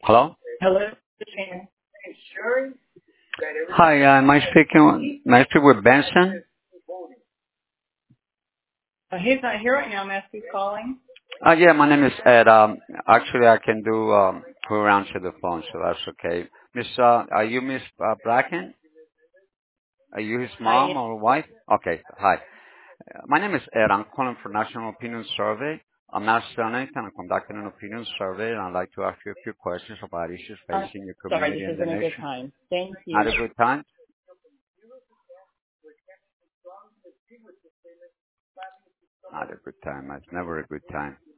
Hello? Hello, Shannon. Hi, may I speak with Benson? He's not here right now. Matthew's calling. Yeah, my name is Ed. Actually, I can do who answer the phone, so that's okay. Are you Miss Bracken? Are you his I mom or wife? Okay, hi. My name is Ed. I'm calling for National Opinion Survey. I'm not Senate, and I'm conducting an opinion survey, and I'd like to ask you a few questions about issues I'm facing your sorry, community this and the isn't a good nation. time. Thank Not you. a good time? Not a good time. It's never a good time.